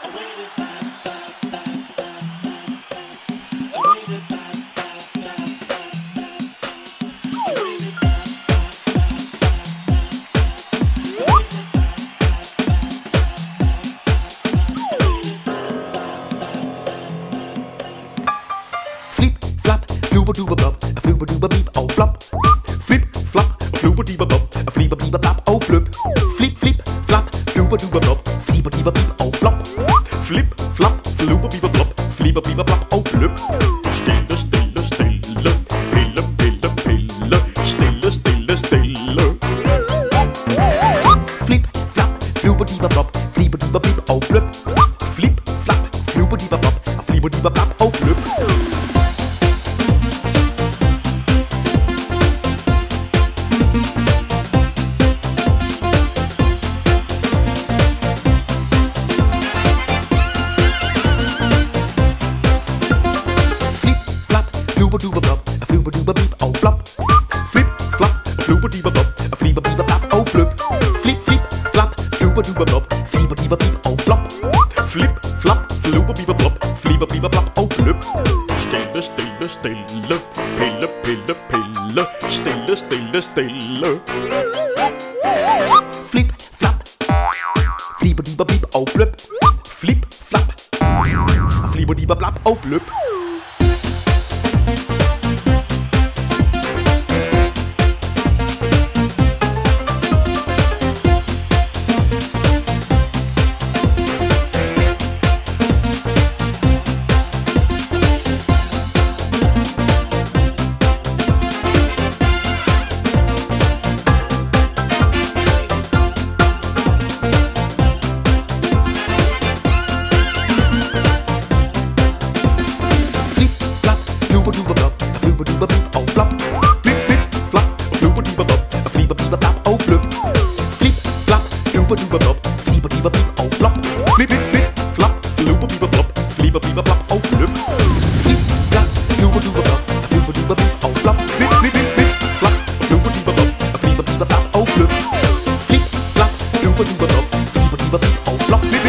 Fluber-duber-blop, fluber-duber-bip og flop. Flip, flop, fluber-diber-blop, fliber-biber-blap og bløb. Flip, flip, flap, fluber-duber-blop, fliber-diber-bip og flop. Flip, flap, fluber-biber-blop, fliber-biber-blap og bløb. Stille, stille, stille, pille, pille, pille. Stille, stille, stille. Flip, flap, fluber-diber-blop, fliber-diber-bip og bløb. Flip, flap, fluber-diber-blop, fliber-diber-blap og bløb. Fluber-duber-blop, fluber-duber-bip og flop. Flip, flop, fluber-diber-blop, fliber-biber-blap og bløb. Flip, flip, flap, fluber-duber-blop, fliber-diber-bip og flop. Flip, flop, fluber-biber-blop, fliber-biber-blap og bløb. Stille, stille, stille, pille, pille, pille. Stille, stille, stille. Flip, flap, fliber-diber-bip og bløb. Flip, flap, fliber-diber-blap og bløb. Fluber-duber-blop, fluber-duber-bip og flop. Flip, flip, flop, fluber-diber-blop, fliber-biber-blap og bløb. Flip, flap, fluber-duber-blop, fliber-diber-bip og flop. Flip, flip, flip, flop, fluber-biber-blop, fliber-biber-blap og bløb. Flip, flap, fluber-duber-blop, fluber-duber-bip og flop. Flip, flip, flip, flop, fluber-diber-blop, fliber-biber-blap og bløb. Flip, flap, fluber-duber-blop, fliber-diber-bip og flop.